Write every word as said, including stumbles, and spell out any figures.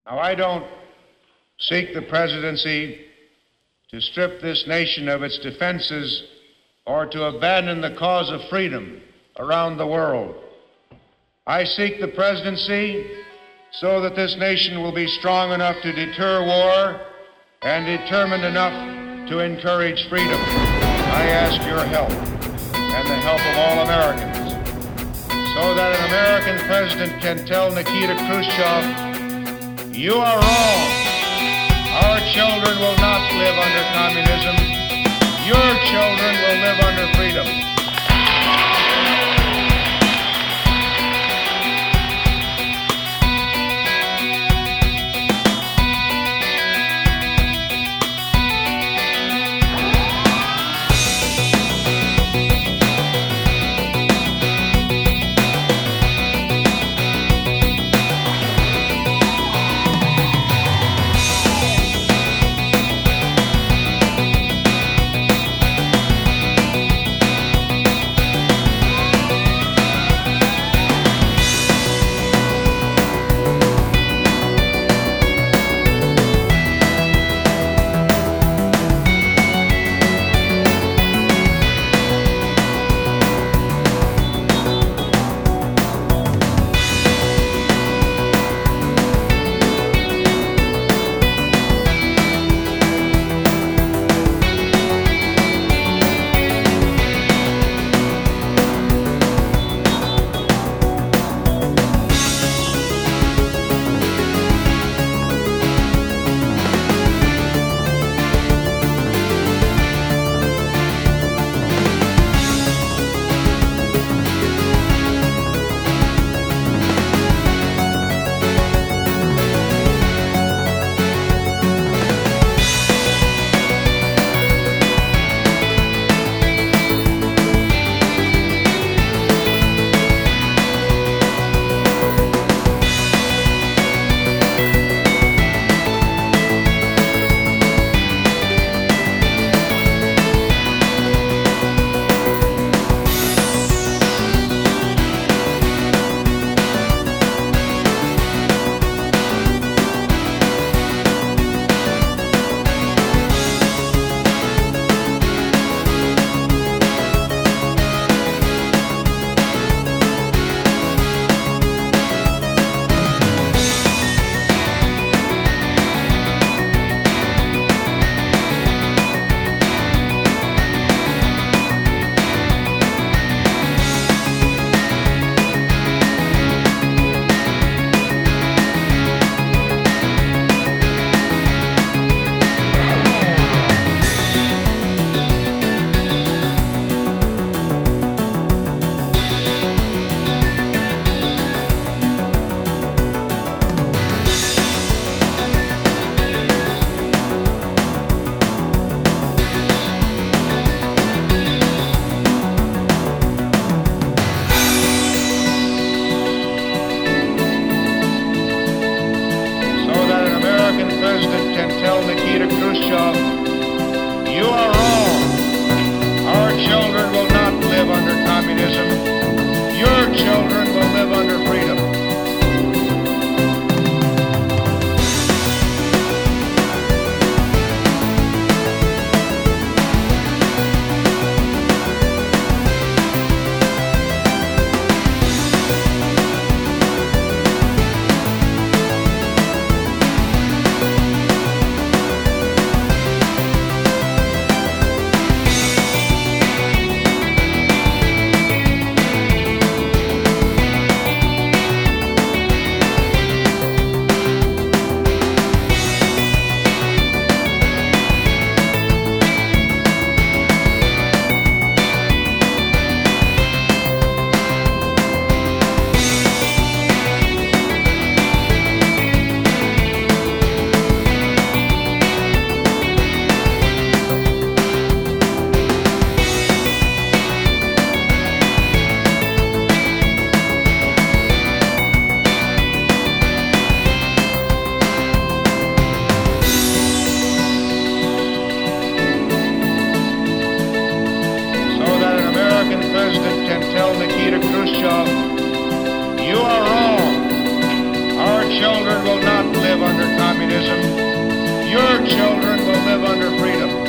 Now, I don't seek the presidency to strip this nation of its defenses or to abandon the cause of freedom around the world. I seek the presidency so that this nation will be strong enough to deter war and determined enough to encourage freedom. I ask your help and the help of all Americans so that an American president can tell Nikita Khrushchev, you are wrong. Our children will not live under communism. Your children will live under freedom. President can tell Nikita Khrushchev, you are wrong. Our children will not live under communism. Your children will live under freedom. children will live under freedom.